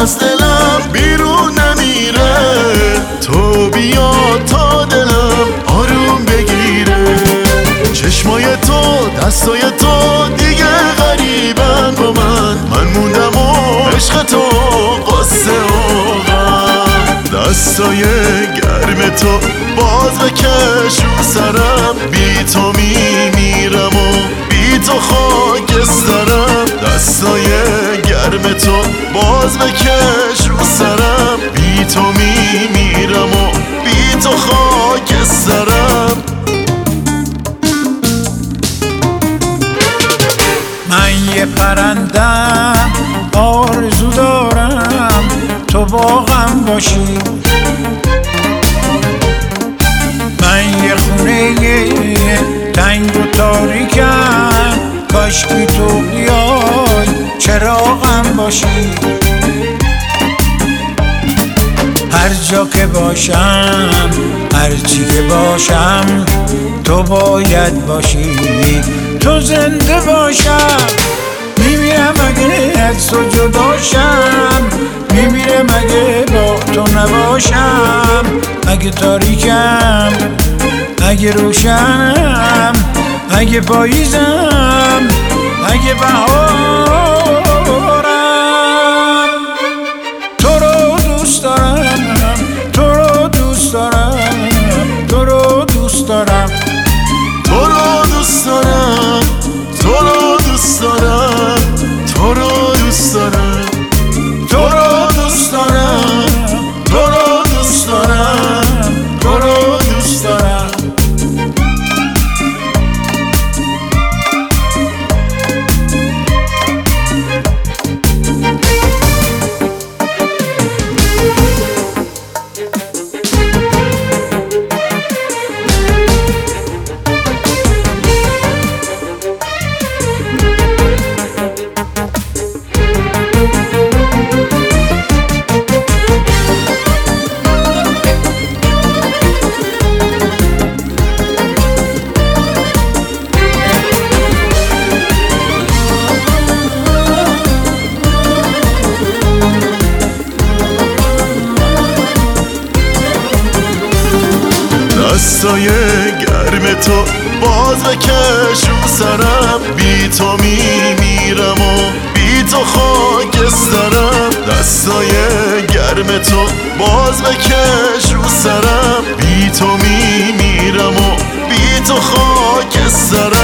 از دلم بیرون نمیره. تو بیا تا دلم آروم بگیره. چشمای تو دستای تو دیگه غریبن با من موندم و عشق تو قصه و غم. دستای گرم تو باز بکش رو سرم، بی تو میمیرم و بی تو خاکسترم. دستای گرم تو باز بکش رو سرم، بی تو میمیرم و بی تو خاکسترم. من یه پرندم آرزو دارم تو باغم باشی. من یه خونه تنگ و تاریکم، کاشکی تو بیای چراغم باشی. هر جا که باشم هر چی که باشم تو باید باشی. تو زنده باشم میمیرم اگه از تو جداشم، میمیرم اگه با تو نباشم. اگه تاریکم اگه روشنم، اگه پاییزم اگه بهارم. تو رو دوست دارم، تو رو دوست دارم، تو رو دوست دارم، تو رو دوست دارم، تو رو دوست دارم، تو رو دوست دارم، تو رو دوست دارم، تو رو دوست دارم، تو رو دوست دارم. دستای گرم تو باز بکش رو سرم، بی تو میمیرم و بی تو خاکسترم. دستای گرم تو باز بکش رو سرم، بی تو میمیرم و بی تو خاکسترم.